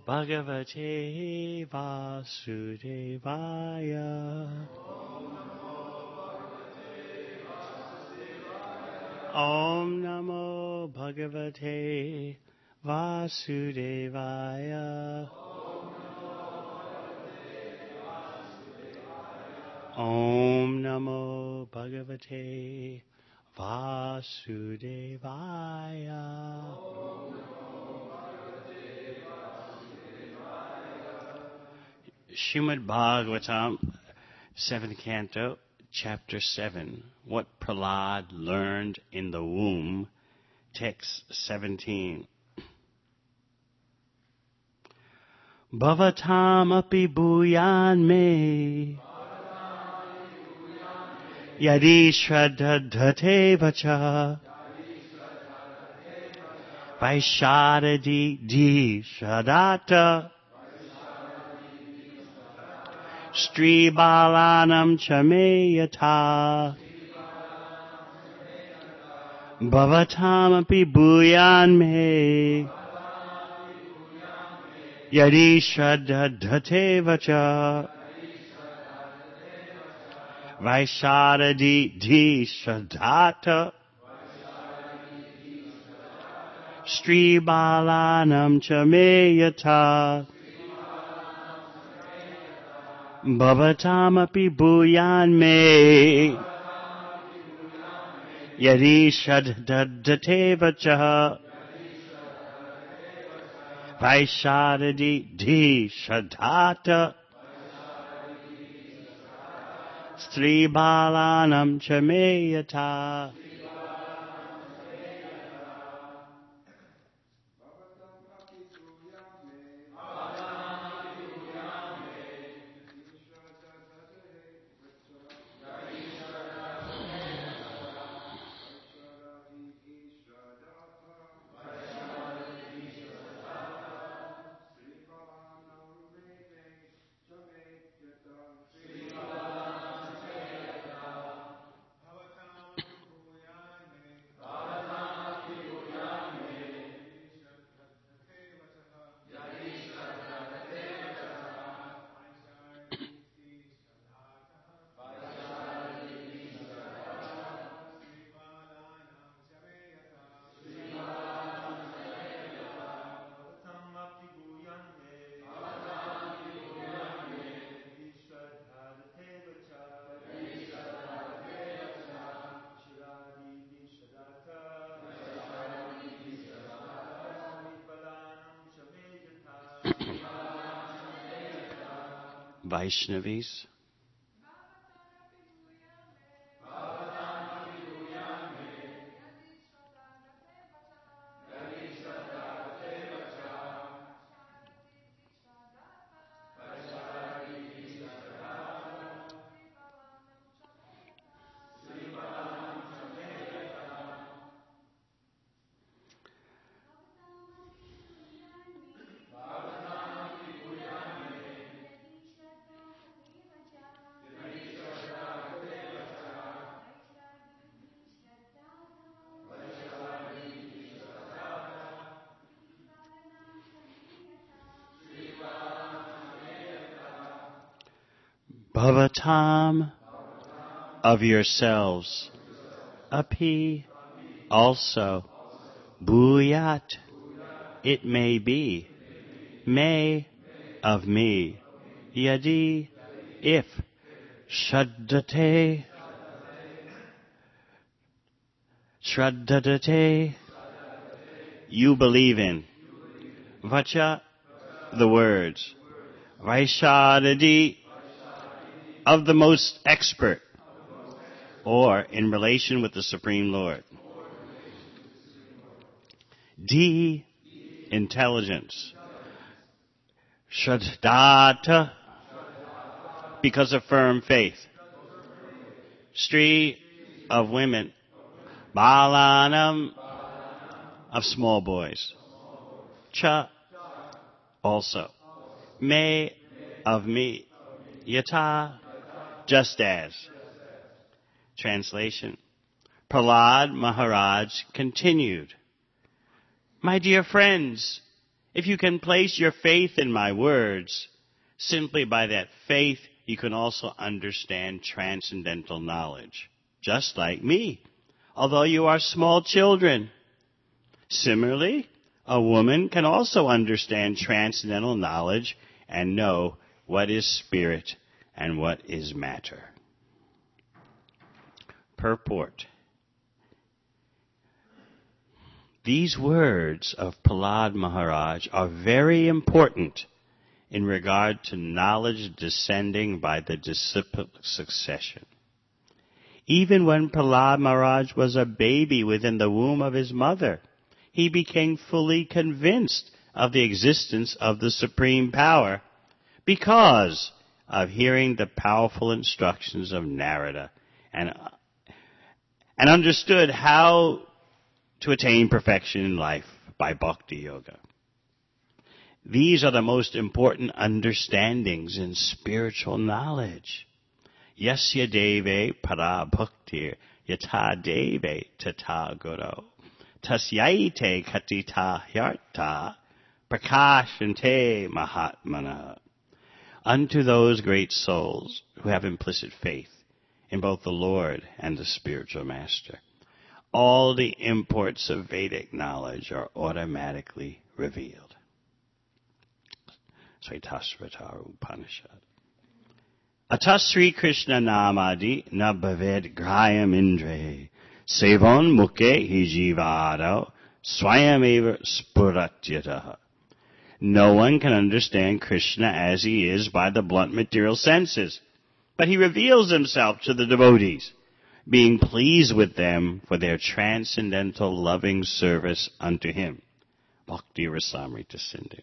Bhagavate Vasudevaya. Om Namo Bhagavate Vasudevaya. Om Namo Bhagavate Vasudevaya. Srimad Bhagavatam, 7th Canto, Chapter 7. What Prahlad learned in the womb. Text 17. Bhavatam api bhuyan me yadi shraddhate vacha vaishadadi di shradata Stri balanam chameyata Bhavatam api bhuyan me Yadi shraddhate vacha Vaishadadi di shraddhata Stri balanam chameyata Bhavatam api bhuyan me Yadi shraddhate vacha Vaishadadi di shraddhata Stri balanam chameyata. Vaishnavis. Bhavatam, of yourselves, api, also, bhuyat, it may be, may, of me, yadi, if, shraddhate, you believe in, vacha, the words, vaishadadi, of the most expert, or in relation with the Supreme Lord. D, intelligence. Shraddhata, because of firm faith. Stri, of women. Balanam, of small boys. Cha, also. Me, of me. Yata, just as. Translation. Prahlad Maharaj continued, my dear friends, If you can place your faith in my words, simply by that faith you can also understand transcendental knowledge, just like me, although you are small children. Similarly, a woman can also understand transcendental knowledge and know what is spirit and what is matter. Purport. These words of Prahlad Maharaj are very important in regard to knowledge descending by the disciplic succession. Even when Prahlad Maharaj was a baby within the womb of his mother, he became fully convinced of the existence of the Supreme Power because of hearing the powerful instructions of Narada and understood how to attain perfection in life by bhakti yoga. These are the most important understandings in spiritual knowledge. Yasya deve para bhaktir yata deve tata guru tasyaite katita hyarta prakashante mahatmana. Unto those great souls who have implicit faith in both the Lord and the spiritual master, all the imports of Vedic knowledge are automatically revealed. Svetasvatara Upanishad. Atasri Krishna Namadi na bhaved grayam indre sevon mukhe hijivado swayameva spuratyataha. No one can understand Krishna as he is by the blunt material senses, but he reveals himself to the devotees, being pleased with them for their transcendental loving service unto him. Bhakti Rasamrita Sindhu.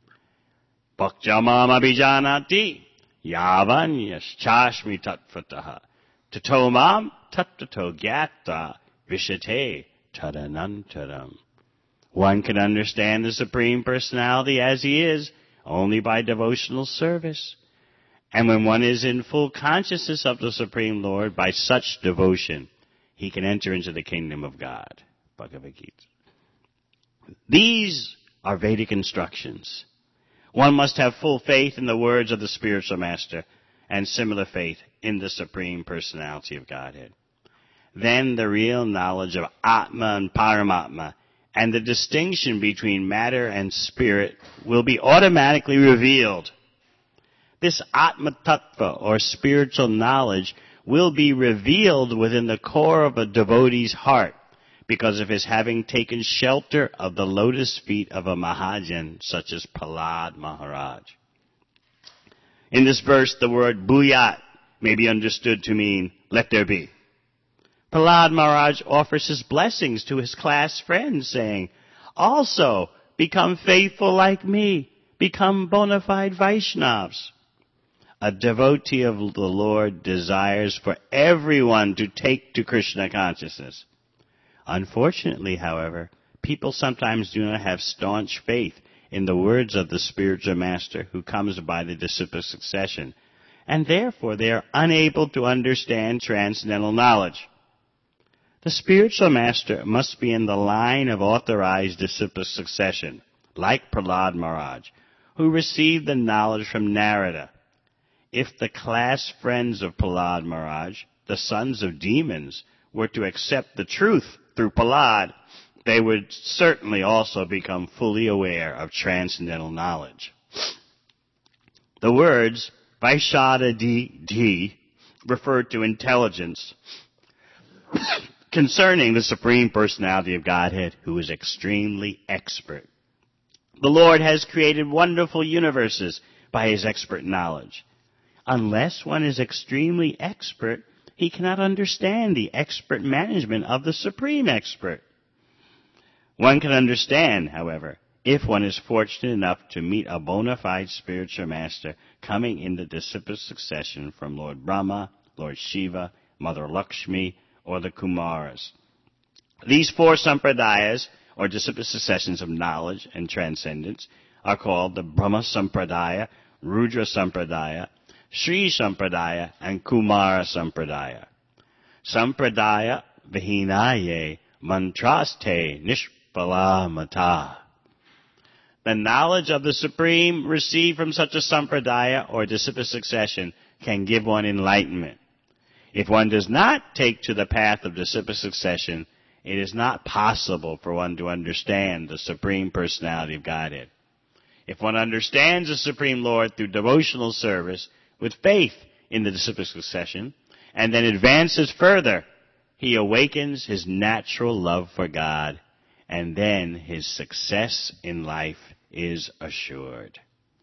Bhaktyamam abhijanati yavan yaschashmi tattvataha tatomam tattato gyata vishate tadanantaram. One can understand the Supreme Personality as he is only by devotional service. And when one is in full consciousness of the Supreme Lord, by such devotion, he can enter into the kingdom of God. Bhagavad Gita. These are Vedic instructions. One must have full faith in the words of the spiritual master and similar faith in the Supreme Personality of Godhead. Then the real knowledge of Atma and Paramatma and the distinction between matter and spirit will be automatically revealed. This Atma Tattva, or spiritual knowledge, will be revealed within the core of a devotee's heart because of his having taken shelter of the lotus feet of a Mahajan such as Prahlad Maharaj. In this verse, the word bhuyat may be understood to mean, let there be. Prahlad Maharaj offers his blessings to his class friends, saying, also, become faithful like me, become bona fide Vaishnavas. A devotee of the Lord desires for everyone to take to Krishna consciousness. Unfortunately, however, people sometimes do not have staunch faith in the words of the spiritual master who comes by the disciplic succession, and therefore they are unable to understand transcendental knowledge. The spiritual master must be in the line of authorized disciplic succession, like Prahlad Maharaj, who received the knowledge from Narada. If the class friends of Prahlad Maharaj, the sons of demons, were to accept the truth through Prahlad, they would certainly also become fully aware of transcendental knowledge. The words Vaishadadi refer to intelligence concerning the Supreme Personality of Godhead, who is extremely expert. The Lord has created wonderful universes by his expert knowledge. Unless one is extremely expert, he cannot understand the expert management of the Supreme Expert. One can understand, however, if one is fortunate enough to meet a bona fide spiritual master coming in the disciplic succession from Lord Brahma, Lord Shiva, Mother Lakshmi, or the Kumaras. These four sampradayas, or disciplic successions of knowledge and transcendence, are called the Brahma Sampradaya, Rudra Sampradaya, Sri Sampradaya, and Kumara Sampradaya. Sampradaya vihinaye mantraste nishpala mata. The knowledge of the Supreme received from such a sampradaya or disciplic succession can give one enlightenment. If one does not take to the path of disciplic succession, it is not possible for one to understand the Supreme Personality of Godhead. If one understands the Supreme Lord through devotional service with faith in the disciplic succession, and then advances further, he awakens his natural love for God, and then his success in life is assured.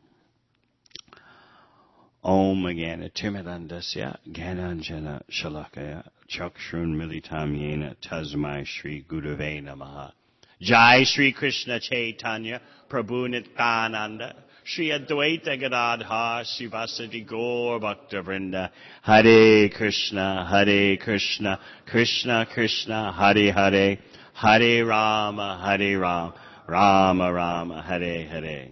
Om Jnana Timirandasya Jnananjana Shalakaya Chakshun Militam Yena Tasmai Shri Gurave Namaha. Jai Shri Krishna Chaitanya Prabhu Nityananda Shri Advaita Gadadhar Sivasati Gaur Bhakta Vrinda. Hare Krishna Krishna Krishna Hare Hare, Hare Rama Rama Rama Hare Hare.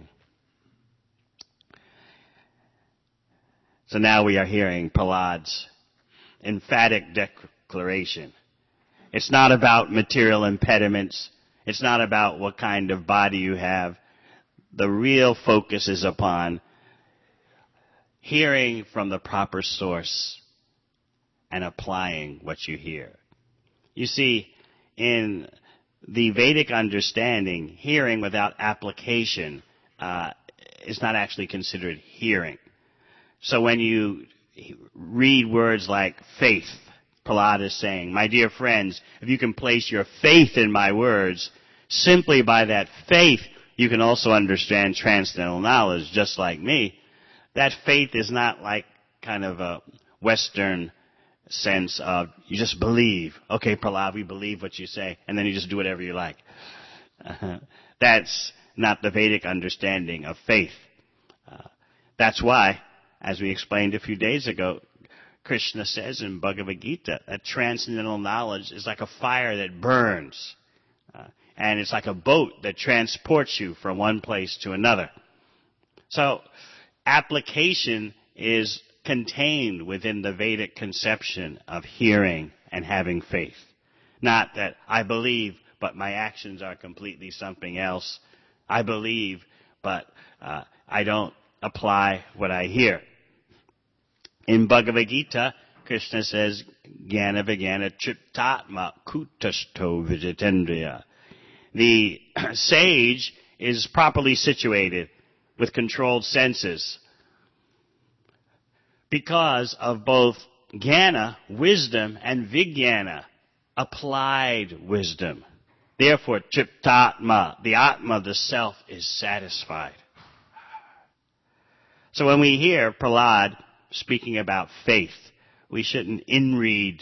So now we are hearing Prahlad's emphatic declaration. It's not about material impediments. It's not about what kind of body you have. The real focus is upon hearing from the proper source and applying what you hear. You see, in the Vedic understanding, hearing without application is not actually considered hearing. So when you read words like faith, Prahlad is saying, my dear friends, if you can place your faith in my words, simply by that faith, you can also understand transcendental knowledge, just like me. That faith is not like kind of a Western sense of you just believe. Okay, Prahlad, we believe what you say, and then you just do whatever you like. That's not the Vedic understanding of faith. That's why, as we explained a few days ago, Krishna says in Bhagavad Gita that transcendental knowledge is like a fire that burns. And it's like a boat that transports you from one place to another. So, application is contained within the Vedic conception of hearing and having faith. Not that I believe, but my actions are completely something else. I believe, but I don't apply what I hear. In Bhagavad Gita, Krishna says, Jnana Vijnana Chittatma Kutasto Vijitendriya. The sage is properly situated with controlled senses because of both jnana, wisdom, and vijnana, applied wisdom. Therefore, Chittatma, the Atma, the self, is satisfied. So when we hear Prahlad speaking about faith, we shouldn't inread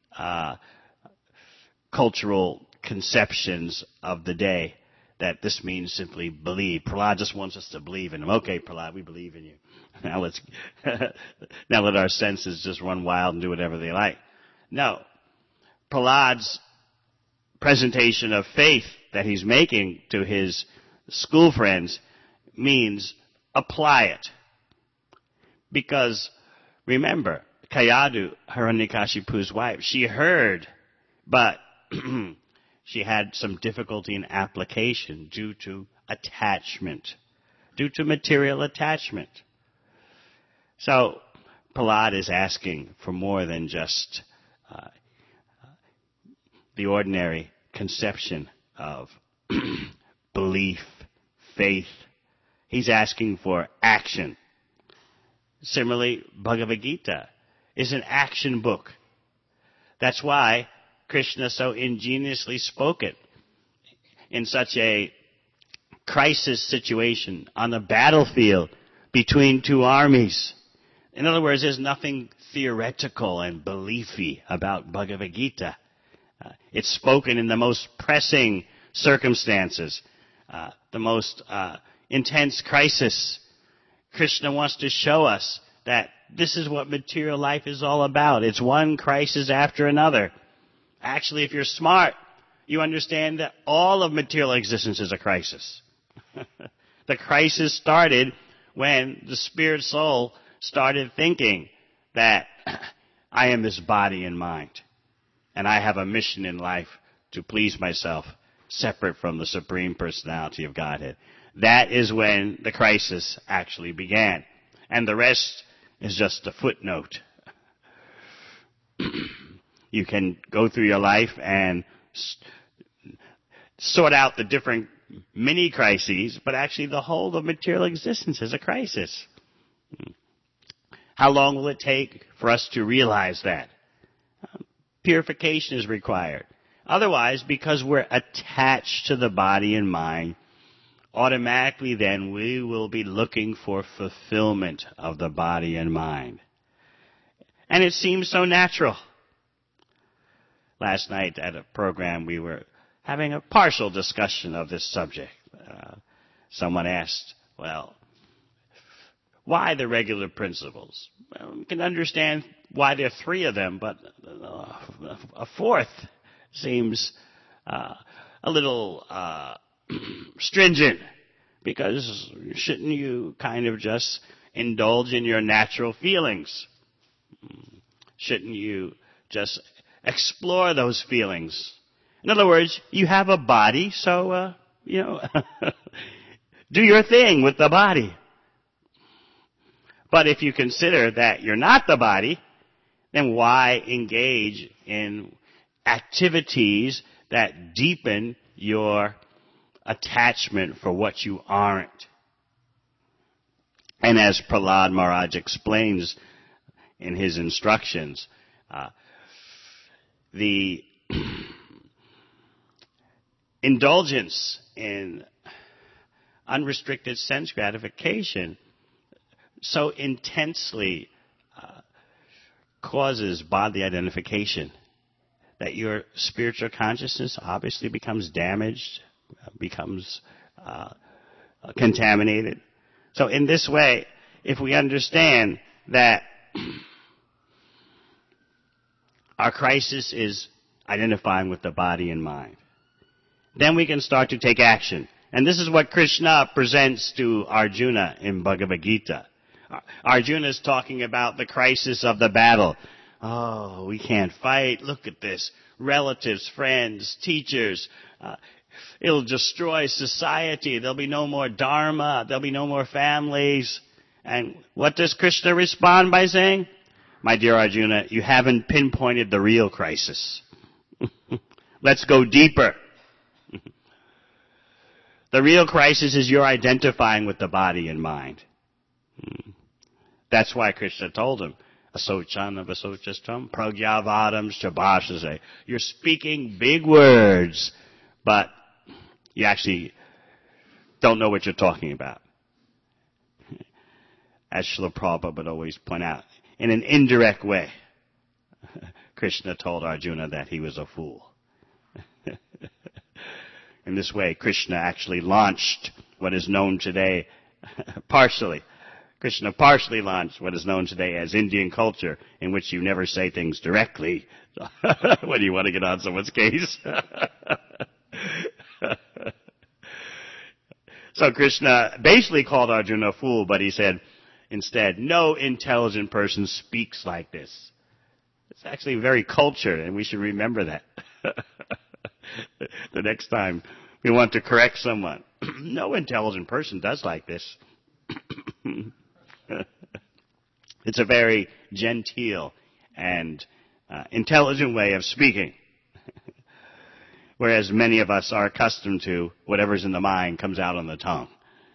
cultural conceptions of the day that this means simply believe. Prahlad just wants us to believe in him. Okay, Prahlad, we believe in you. Now let our senses just run wild and do whatever they like. No. Prahlad's presentation of faith that he's making to his school friends means apply it. Because remember, Kayadu, Hiranyakashipu's wife, she heard, but she had some difficulty in application due to attachment, due to material attachment. So, Prahlad is asking for more than just the ordinary conception of belief, faith. He's asking for action. Similarly, Bhagavad Gita is an action book. That's why Krishna so ingeniously spoke it in such a crisis situation on the battlefield between two armies. In other words, there's nothing theoretical and beliefy about Bhagavad Gita. It's spoken in the most pressing circumstances, the most intense crisis. Krishna wants to show us that this is what material life is all about. It's one crisis after another. Actually, if you're smart, you understand that all of material existence is a crisis. The crisis started when the spirit soul started thinking that I am this body and mind, and I have a mission in life to please myself, separate from the Supreme Personality of Godhead. That is when the crisis actually began. And the rest is just a footnote. You can go through your life and sort out the different mini crises, but actually the whole of material existence is a crisis. How long will it take for us to realize that? Purification is required. Otherwise, because we're attached to the body and mind, automatically then we will be looking for fulfillment of the body and mind. And it seems so natural. Last night at a program we were having a partial discussion of this subject. Someone asked, well, why the regular principles? Well, we can understand why there are three of them, but a fourth seems a little stringent, because shouldn't you kind of just indulge in your natural feelings? Shouldn't you just explore those feelings? In other words, you have a body, so, do your thing with the body. But if you consider that you're not the body, then why engage in activities that deepen your attachment for what you aren't? And as Prahlad Maharaj explains in his instructions, the indulgence in unrestricted sense gratification so intensely causes bodily identification that your spiritual consciousness obviously becomes damaged, becomes contaminated. So in this way, if we understand that our crisis is identifying with the body and mind, then we can start to take action. And this is what Krishna presents to Arjuna in Bhagavad Gita. Arjuna is talking about the crisis of the battle. Oh, we can't fight. Look at this. Relatives, friends, teachers. It'll destroy society. There'll be no more dharma. There'll be no more families. And what does Krishna respond by saying? My dear Arjuna, you haven't pinpointed the real crisis. Let's go deeper. The real crisis is you're identifying with the body and mind. That's why Krishna told him, Asochanam Asochistam Pragyavadam Shabashase. You're speaking big words, but you actually don't know what you're talking about. As Srila Prabhupada would always point out, in an indirect way, Krishna told Arjuna that he was a fool. In this way, Krishna actually launched what is known today, Krishna partially launched what is known today as Indian culture, in which you never say things directly when you want to get on someone's case. So Krishna basically called Arjuna a fool, but he said, instead, no intelligent person speaks like this. It's actually very cultured, and we should remember that. The next time we want to correct someone. No intelligent person does like this. It's a very genteel and intelligent way of speaking. Whereas many of us are accustomed to whatever's in the mind comes out on the tongue.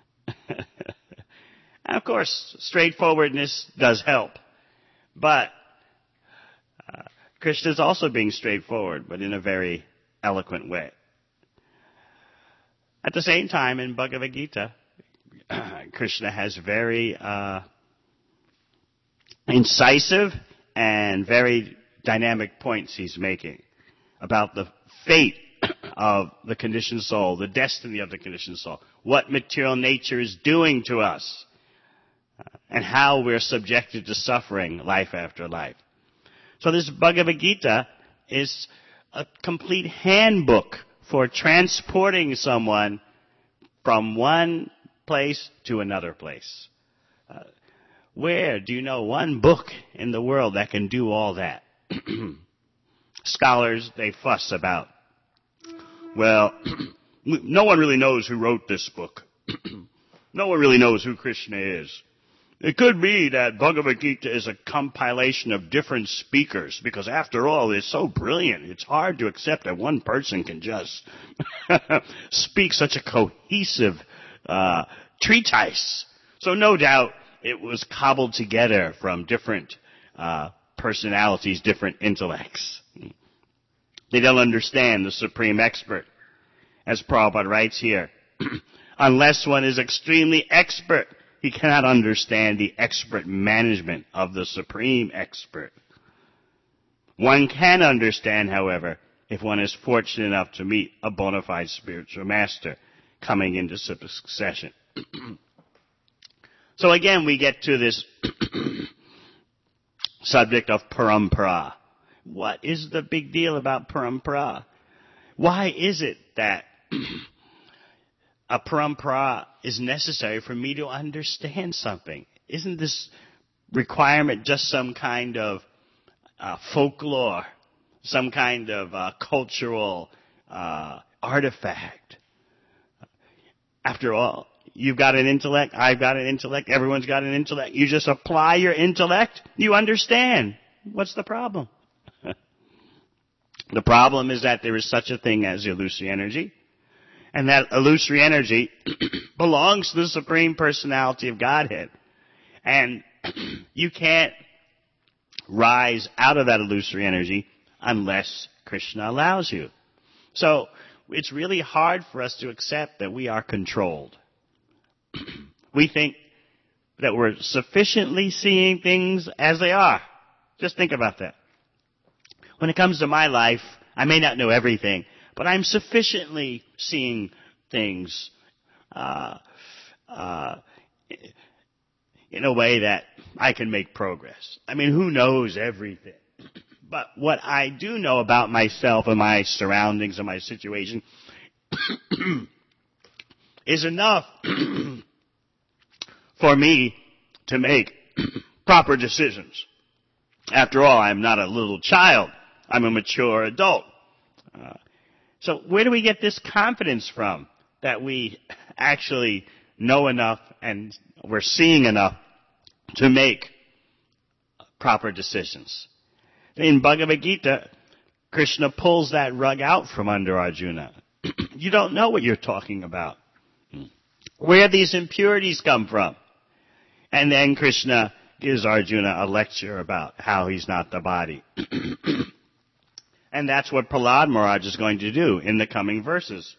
And of course, straightforwardness does help. But Krishna is also being straightforward, but in a very eloquent way. At the same time, in Bhagavad Gita, Krishna has very incisive and very dynamic points he's making about the fate of the conditioned soul, the destiny of the conditioned soul, what material nature is doing to us, and how we're subjected to suffering life after life. So this Bhagavad Gita is a complete handbook for transporting someone from one place to another place. Where do you know one book in the world that can do all that? Scholars, they fuss about, well, no one really knows who wrote this book. No one really knows who Krishna is. It could be that Bhagavad Gita is a compilation of different speakers, because after all, it's so brilliant. It's hard to accept that one person can just speak such a cohesive treatise. So no doubt it was cobbled together from different personalities, different intellects. They don't understand the supreme expert. As Prabhupada writes here, unless one is extremely expert, he cannot understand the expert management of the supreme expert. One can understand, however, if one is fortunate enough to meet a bona fide spiritual master coming into succession. So again, we get to this subject of parampara. What is the big deal about parampara? Why is it that a parampara is necessary for me to understand something? Isn't this requirement just some kind of folklore, some kind of cultural artifact? After all, you've got an intellect, I've got an intellect, everyone's got an intellect. You just apply your intellect, you understand. What's the problem? The problem is that there is such a thing as illusory energy. And that illusory energy belongs to the Supreme Personality of Godhead. And you can't rise out of that illusory energy unless Krishna allows you. So it's really hard for us to accept that we are controlled. We think that we're sufficiently seeing things as they are. Just think about that. When it comes to my life, I may not know everything, but I'm sufficiently seeing things in a way that I can make progress. I mean, who knows everything? But what I do know about myself and my surroundings and my situation is enough for me to make proper decisions. After all, I'm not a little child. I'm a mature adult. So where do we get this confidence from that we actually know enough and we're seeing enough to make proper decisions? In Bhagavad Gita, Krishna pulls that rug out from under Arjuna. You don't know what you're talking about. Where these impurities come from. And then Krishna gives Arjuna a lecture about how he's not the body. And that's what Prahlad Maharaj is going to do in the coming verses.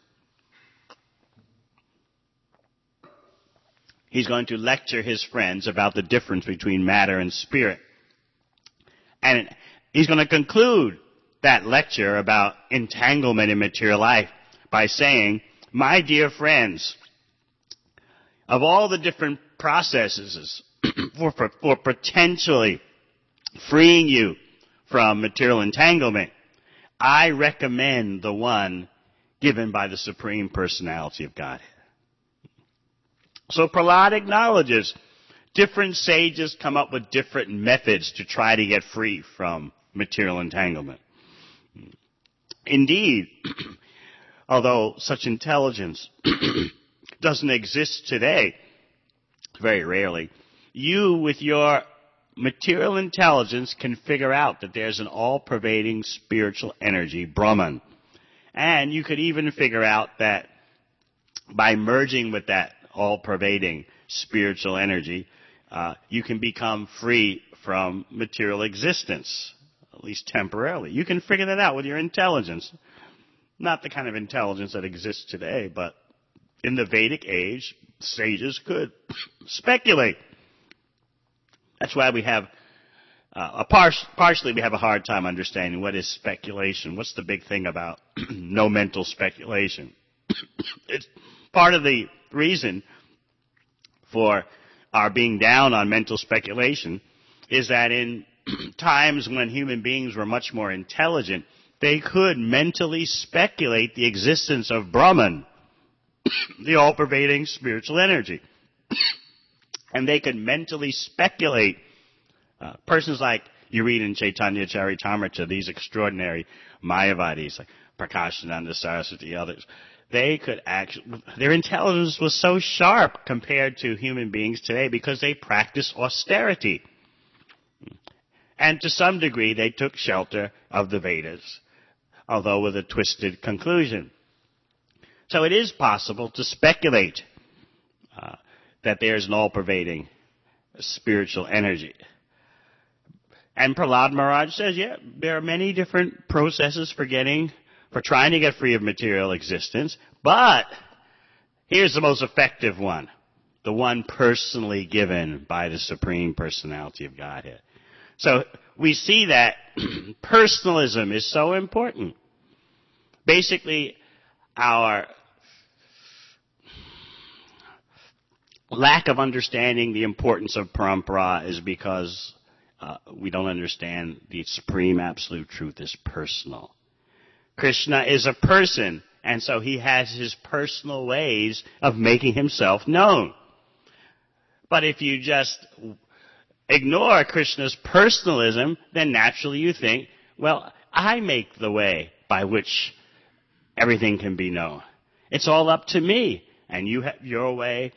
He's going to lecture his friends about the difference between matter and spirit. And he's going to conclude that lecture about entanglement in material life by saying, my dear friends, of all the different processes for potentially freeing you from material entanglement, I recommend the one given by the Supreme Personality of Godhead. So Prahlad acknowledges different sages come up with different methods to try to get free from material entanglement. Indeed, although such intelligence doesn't exist today, very rarely, you with your material intelligence can figure out that there's an all-pervading spiritual energy, Brahman. And you could even figure out that by merging with that all-pervading spiritual energy, you can become free from material existence, at least temporarily. You can figure that out with your intelligence. Not the kind of intelligence that exists today, but in the Vedic age, sages could speculate. That's why we have, partially we have a hard time understanding what is speculation. What's the big thing about no mental speculation? It's part of the reason for our being down on mental speculation is that in times when human beings were much more intelligent, they could mentally speculate the existence of Brahman, the all-pervading spiritual energy. And they could mentally speculate. Persons like you read in Chaitanya Charitamrita, these extraordinary Mayavadis like Prakashananda, Saraswati, others, their intelligence was so sharp compared to human beings today because they practiced austerity. And to some degree, they took shelter of the Vedas, although with a twisted conclusion. So it is possible to speculate that there's an all-pervading spiritual energy. And Prahlad Maharaj says, yeah, there are many different processes for trying to get free of material existence, but here's the most effective one, the one personally given by the Supreme Personality of Godhead. So we see that personalism is so important. Basically, our lack of understanding the importance of parampara is because we don't understand the supreme absolute truth is personal. Krishna is a person, and so he has his personal ways of making himself known. But if you just ignore Krishna's personalism, then naturally you think, well, I make the way by which everything can be known. It's all up to me, and you have your way,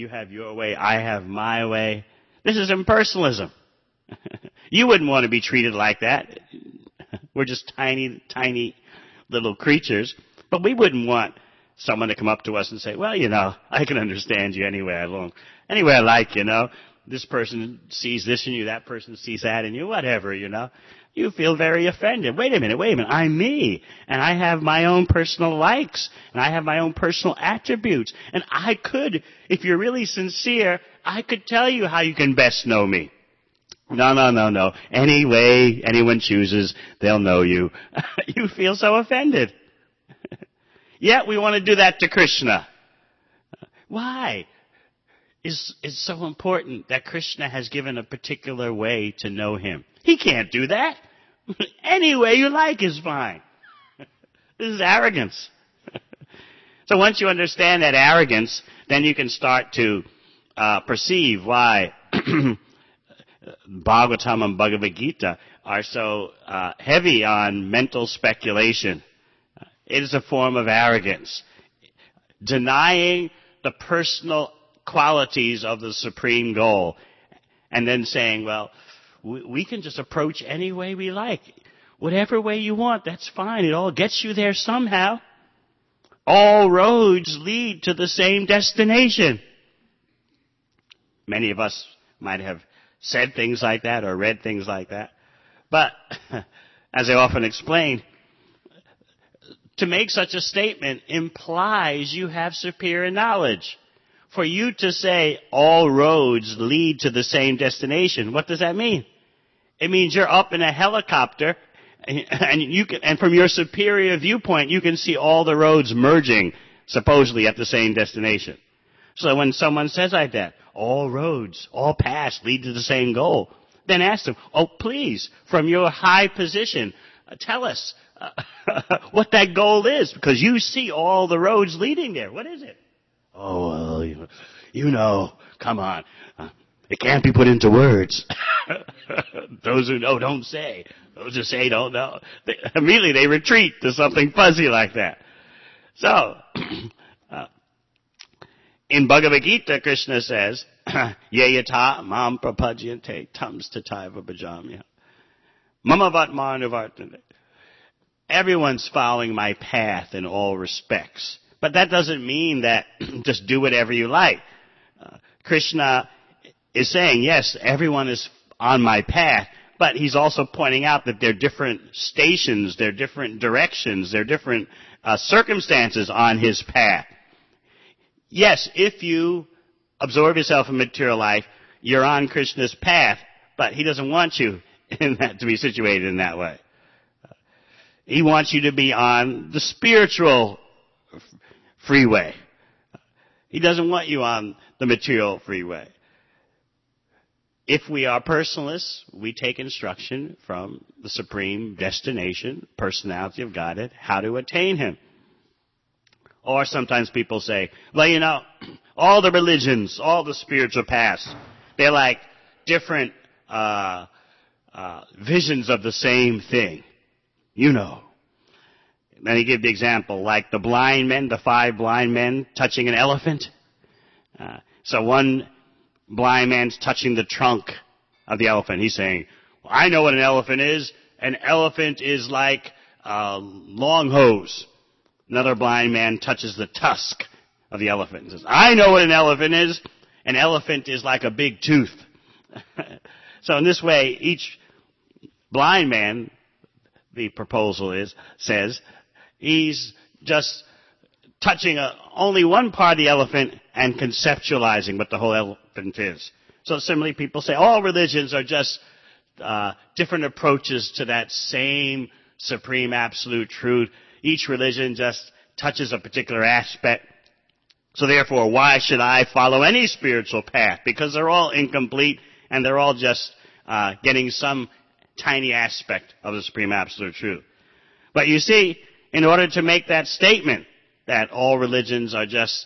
I have my way. This is impersonalism. You wouldn't want to be treated like that. We're just tiny little creatures, but we wouldn't want someone to come up to us and say, well, I can understand you anywhere I like, This person sees this in you, that person sees that in you, whatever, You feel very offended. Wait a minute, I'm me, and I have my own personal likes, and I have my own personal attributes, and I could, if you're really sincere, I could tell you how you can best know me. No. Any way anyone chooses, they'll know you. You feel so offended. Yet we want to do that to Krishna. Why? It's so important that Krishna has given a particular way to know him. He can't do that. Any way you like is fine. This is arrogance. So once you understand that arrogance, then you can start to perceive why Bhagavatam and Bhagavad Gita are so heavy on mental speculation. It is a form of arrogance. Denying the personal qualities of the supreme goal and then saying, well, we can just approach any way we like. Whatever way you want, that's fine. It all gets you there somehow. All roads lead to the same destination. Many of us might have said things like that or read things like that. But, as I often explain, to make such a statement implies you have superior knowledge. For you to say all roads lead to the same destination, what does that mean? It means you're up in a helicopter and from your superior viewpoint you can see all the roads merging supposedly at the same destination. So when someone says like that, all roads, all paths lead to the same goal, then ask them, oh please, from your high position, tell us what that goal is, because you see all the roads leading there. What is it? Oh, well, come on. It can't be put into words. Those who know don't say. Those who say don't know. Immediately they retreat to something fuzzy like that. So, in Bhagavad Gita, Krishna says, Yayata mam prapajyante tams tataiva bhajamya. Mama vatmanavartane. Everyone's following my path in all respects. But that doesn't mean that just do whatever you like. Krishna is saying, yes, everyone is on my path, but he's also pointing out that there are different stations, there are different directions, there are different circumstances on his path. Yes, if you absorb yourself in material life, you're on Krishna's path, but he doesn't want you to be situated in that way. He wants you to be on the spiritual freeway. He doesn't want you on the material freeway. If we are personalists, we take instruction from the supreme destination, personality of Godhead, how to attain him. Or sometimes people say, well, all the religions, all the spiritual paths, they're like different visions of the same thing. Then he gave the example, like the blind men, the 5 blind men touching an elephant. So one blind man's touching the trunk of the elephant. He's saying, well, I know what an elephant is. An elephant is like a long hose. Another blind man touches the tusk of the elephant and says, I know what an elephant is. An elephant is like a big tooth. So in this way, each blind man, the proposal says, he's just touching only one part of the elephant and conceptualizing what the whole elephant is. So similarly, people say all religions are just different approaches to that same supreme absolute truth. Each religion just touches a particular aspect. So therefore, why should I follow any spiritual path? Because they're all incomplete and they're all just getting some tiny aspect of the supreme absolute truth. But you see, in order to make that statement that all religions are just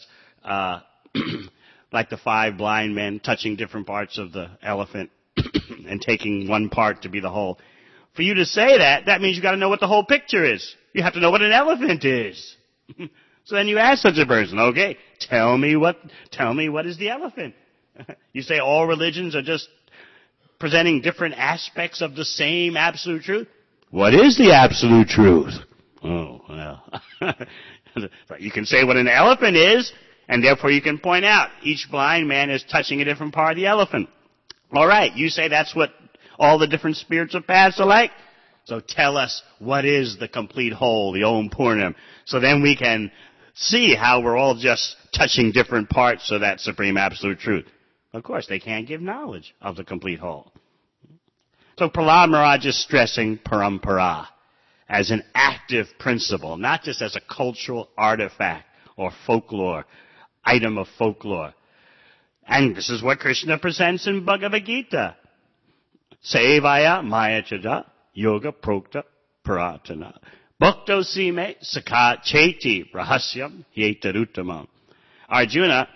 like the 5 blind men touching different parts of the elephant and taking one part to be the whole. For you to say that means you got to know what the whole picture is. You have to know what an elephant is. So then you ask such a person, okay, tell me what is the elephant? You say all religions are just presenting different aspects of the same absolute truth. What is the absolute truth? Oh, well. You can say what an elephant is, and therefore you can point out each blind man is touching a different part of the elephant. All right, you say that's what all the different spiritual paths are like? So tell us what is the complete whole, the Om Purnam. So then we can see how we're all just touching different parts of that supreme absolute truth. Of course, they can't give knowledge of the complete whole. So Prahlad Maharaj is stressing parampara as an active principle, not just as a cultural artifact or folklore, item of folklore. And this is what Krishna presents in Bhagavad Gita. Sevaya maya chaja yoga prokta paratana. Bhakto sime sakha cheti rahasyam yetaruttamam. Arjuna,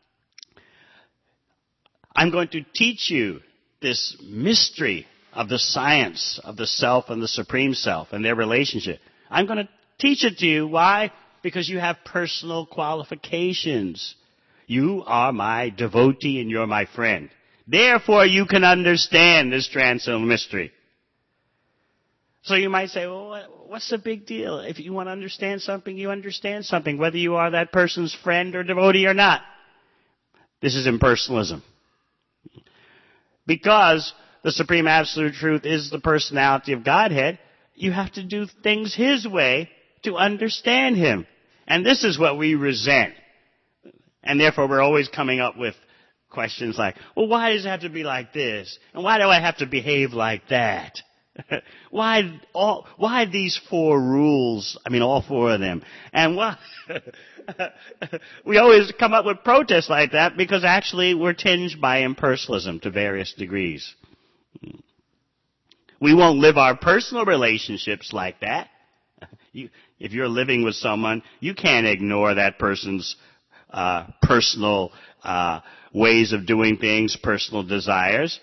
I'm going to teach you this mystery of the science of the self and the supreme self and their relationship. I'm going to teach it to you. Why? Because you have personal qualifications. You are my devotee and you're my friend. Therefore, you can understand this transcendental mystery. So you might say, well, what's the big deal? If you want to understand something, you understand something, whether you are that person's friend or devotee or not. This is impersonalism. Because the supreme absolute truth is the personality of Godhead, you have to do things His way to understand Him. And this is what we resent. And therefore we're always coming up with questions like, well, why does it have to be like this? And why do I have to behave like that? Why these 4 rules? I mean, all 4 of them. And we always come up with protests like that because actually we're tinged by impersonalism to various degrees. We won't live our personal relationships like that. If you're living with someone, you can't ignore that person's personal ways of doing things, personal desires.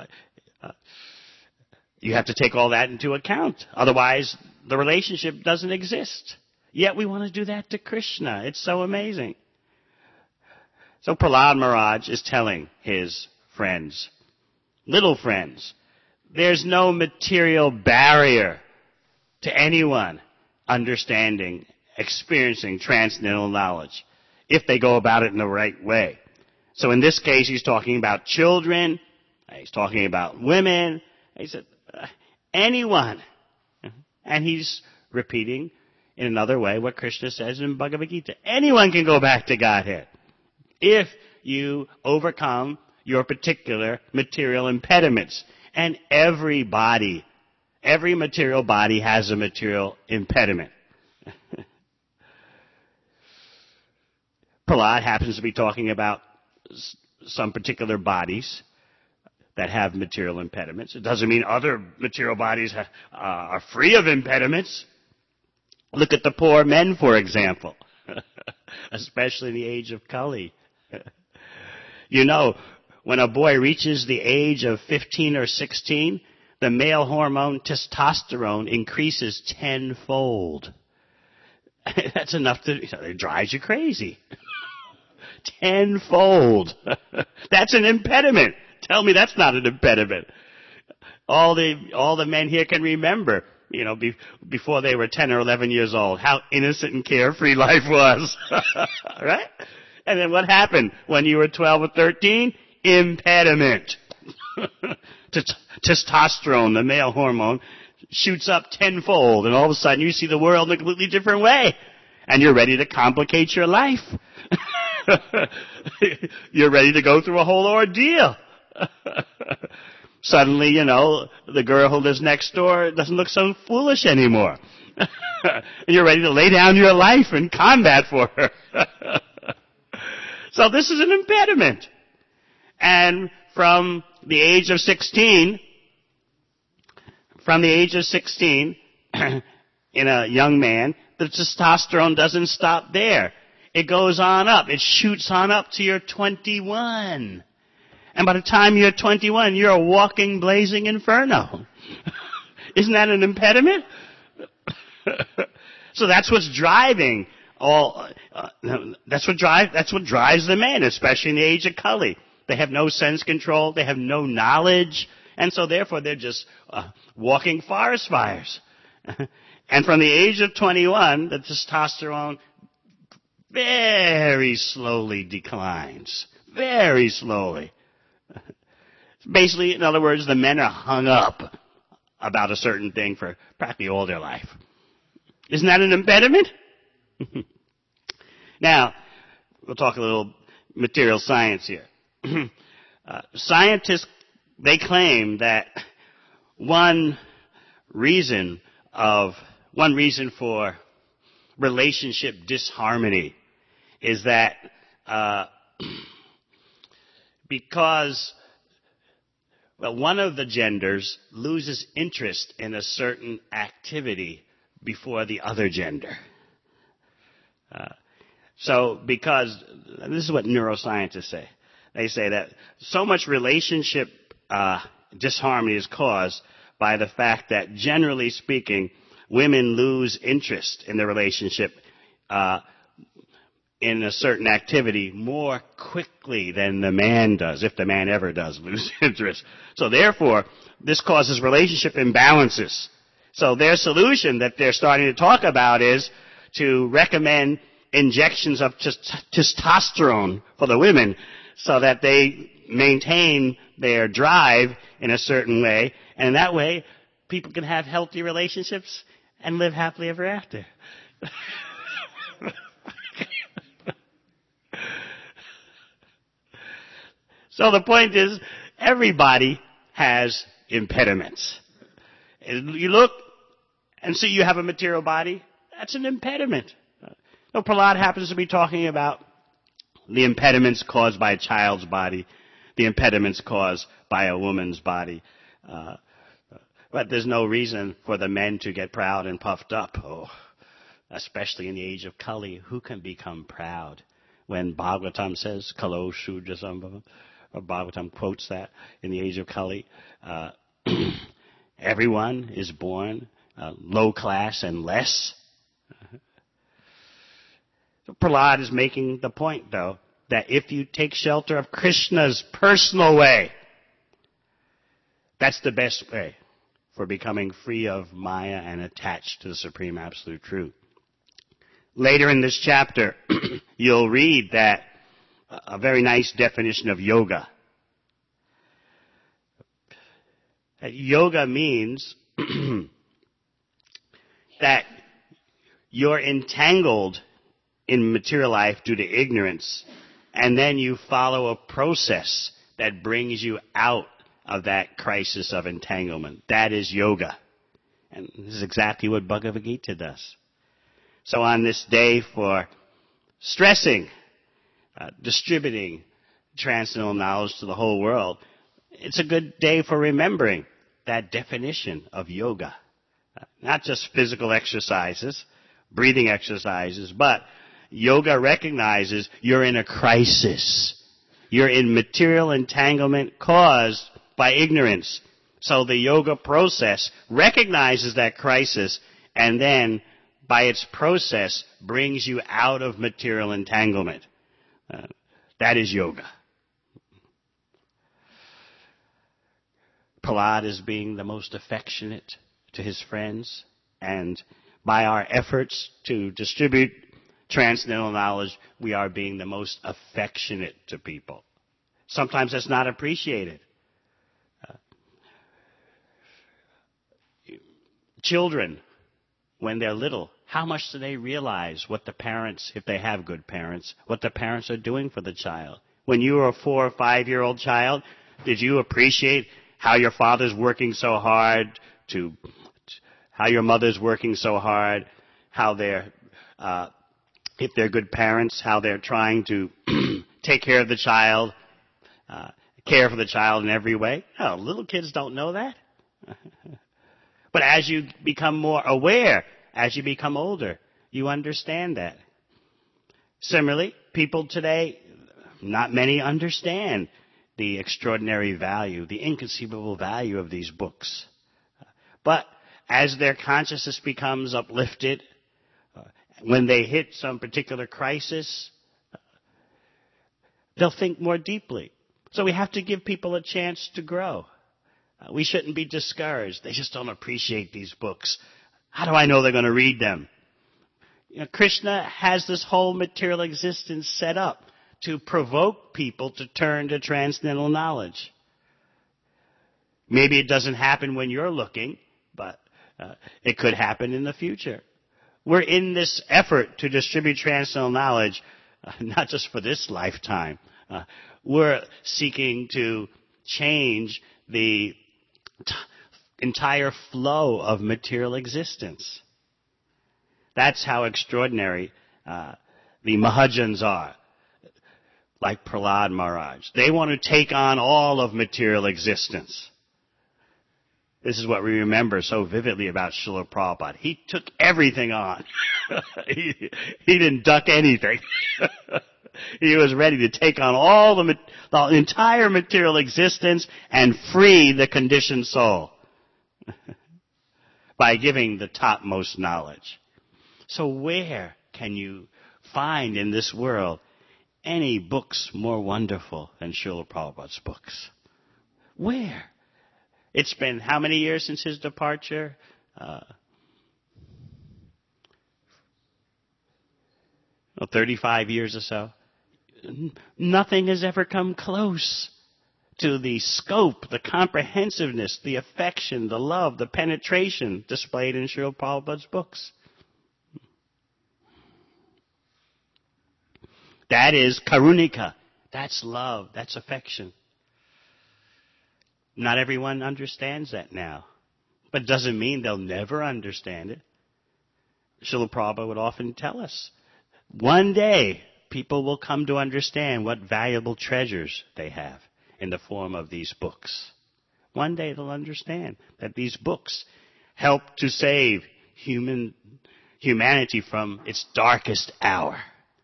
You have to take all that into account. Otherwise, the relationship doesn't exist. Yet we want to do that to Krishna. It's so amazing. So Prahlad Maharaj is telling his friends, little friends, there's no material barrier to anyone understanding, experiencing transcendental knowledge if they go about it in the right way. So in this case, he's talking about children, he's talking about women, he said, anyone. And he's repeating in another way what Krishna says in Bhagavad Gita. Anyone can go back to Godhead if you overcome your particular material impediments. And every material body has a material impediment. Prahlad happens to be talking about some particular bodies that have material impediments. It doesn't mean other material bodies are free of impediments. Look at the poor men, for example, especially in the age of Kali. You know, when a boy reaches the age of 15 or 16, the male hormone testosterone increases tenfold. That's enough it drives you crazy. Tenfold. That's an impediment. Tell me that's not an impediment. All the men here can remember, before they were 10 or 11 years old, how innocent and carefree life was. Right? And then what happened when you were 12 or 13? Impediment. Testosterone, the male hormone, shoots up tenfold, and all of a sudden you see the world in a completely different way. And you're ready to complicate your life. You're ready to go through a whole ordeal. Suddenly, the girl who lives next door doesn't look so foolish anymore. You're ready to lay down your life in combat for her. So this is an impediment. And from the age of 16, in a young man, the testosterone doesn't stop there. It goes on up. It shoots on up to your 21. And by the time you're 21, you're a walking, blazing inferno. Isn't that an impediment? So that's what's driving that's what drives the men, especially in the age of Kali. They have no sense control. They have no knowledge. And so therefore they're just walking forest fires. And from the age of 21, the testosterone very slowly declines. Very slowly. Basically, in other words, the men are hung up about a certain thing for practically all their life. Isn't that an impediment? Now, we'll talk a little material science here. Scientists, they claim that one reason for relationship disharmony is that because one of the genders loses interest in a certain activity before the other gender. Because this is what neuroscientists say. They say that so much relationship disharmony is caused by the fact that, generally speaking, women lose interest in the relationship in a certain activity more quickly than the man does, if the man ever does lose interest. So therefore, this causes relationship imbalances. So their solution that they're starting to talk about is to recommend injections of testosterone for the women so that they maintain their drive in a certain way, and in that way, people can have healthy relationships and live happily ever after. So the point is, everybody has impediments. You look and see you have a material body, that's an impediment. Prahlad happens to be talking about the impediments caused by a child's body, the impediments caused by a woman's body. But there's no reason for the men to get proud and puffed up. Oh, especially in the age of Kali, who can become proud? When Bhagavatam says, Kalo Shudra Sambhava, or Bhagavatam quotes that in the age of Kali, everyone is born low class and less. So Prahlad is making the point, though, that if you take shelter of Krishna's personal way, that's the best way for becoming free of Maya and attached to the Supreme Absolute Truth. Later in this chapter, you'll read that a very nice definition of yoga. Yoga means that you're entangled in material life due to ignorance, and then you follow a process that brings you out of that crisis of entanglement. That is yoga. And this is exactly what Bhagavad Gita does. So on this day for stressing, distributing transcendental knowledge to the whole world, it's a good day for remembering that definition of yoga. Not just physical exercises, breathing exercises, but yoga recognizes you're in a crisis. You're in material entanglement caused by ignorance. So the yoga process recognizes that crisis, and then by its process, brings you out of material entanglement. That is yoga. Prahlad is being the most affectionate to his friends, and by our efforts to distribute transcendental knowledge, we are being the most affectionate to people. Sometimes that's not appreciated. Children, when they're little, how much do they realize what the parents, if they have good parents, what the parents are doing for the child? When you were a 4 or 5-year-old child, did you appreciate how your father's working so hard, how your mother's working so hard, how they're, if they're good parents, how they're trying to take care of the child, care for the child in every way? No, little kids don't know that. But as you become more aware, as you become older, you understand that. Similarly, people today, not many understand the extraordinary value, the inconceivable value of these books. But as their consciousness becomes uplifted, when they hit some particular crisis, they'll think more deeply. So we have to give people a chance to grow. We shouldn't be discouraged. They just don't appreciate these books. How do I know they're going to read them? Krishna has this whole material existence set up to provoke people to turn to transcendental knowledge. Maybe it doesn't happen when you're looking, but it could happen in the future. We're in this effort to distribute transcendental knowledge, not just for this lifetime. We're seeking to change the entire flow of material existence. That's how extraordinary the Mahajans are, like Prahlad Maharaj. They want to take on all of material existence. This is what we remember so vividly about Srila Prabhupada. He took everything on. he didn't duck anything. He was ready to take on all the entire material existence and free the conditioned soul by giving the topmost knowledge. So where can you find in this world any books more wonderful than Srila Prabhupada's books? Where? It's been how many years since his departure? 35 years or so. Nothing has ever come close to the scope, the comprehensiveness, the affection, the love, the penetration displayed in Srila Prabhupada's books. That is karunika. That's love. That's affection. Not everyone understands that now. But it doesn't mean they'll never understand it. Srila Prabhupada would often tell us, one day people will come to understand what valuable treasures they have in the form of these books. One day they'll understand that these books help to save humanity from its darkest hour.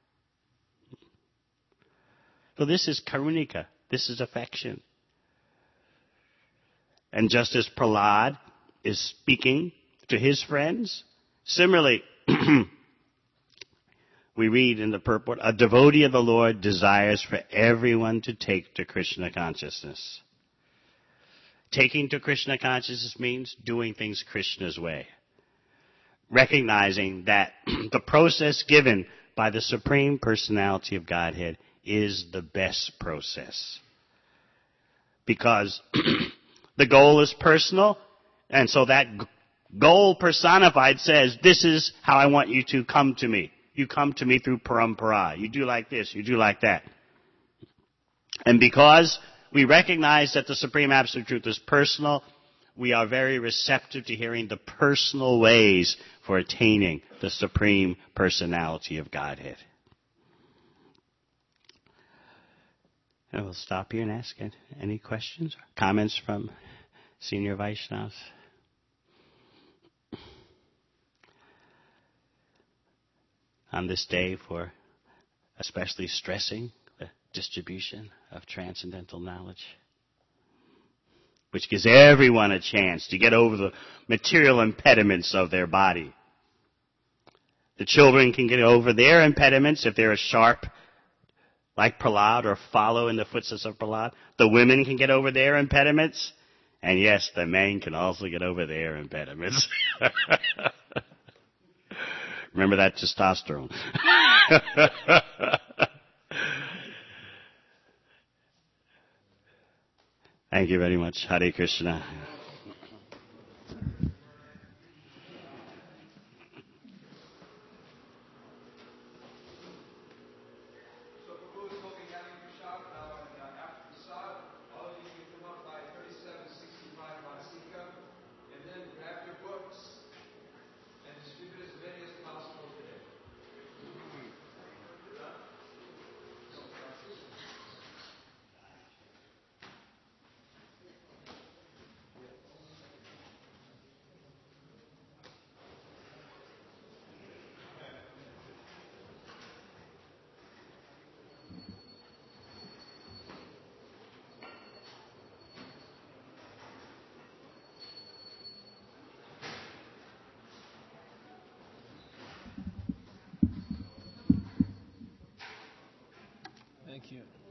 So this is karunika. This is affection. And just as Prahlad is speaking to his friends, similarly, we read in the purport, a devotee of the Lord desires for everyone to take to Krishna consciousness. Taking to Krishna consciousness means doing things Krishna's way. Recognizing that the process given by the Supreme Personality of Godhead is the best process. Because the goal is personal, and so that goal personified says, this is how I want you to come to me. You come to me through parampara. You do like this, you do like that. And because we recognize that the Supreme Absolute Truth is personal, we are very receptive to hearing the personal ways for attaining the Supreme Personality of Godhead. And we'll stop here and ask any questions or comments from senior Vaishnavas. On this day for especially stressing the distribution of transcendental knowledge, which gives everyone a chance to get over the material impediments of their body. The children can get over their impediments if they're sharp, like Prahlad, or follow in the footsteps of Prahlad. The women can get over their impediments. And yes, the men can also get over their impediments. Remember that testosterone. Thank you very much. Hare Krishna. Thank you.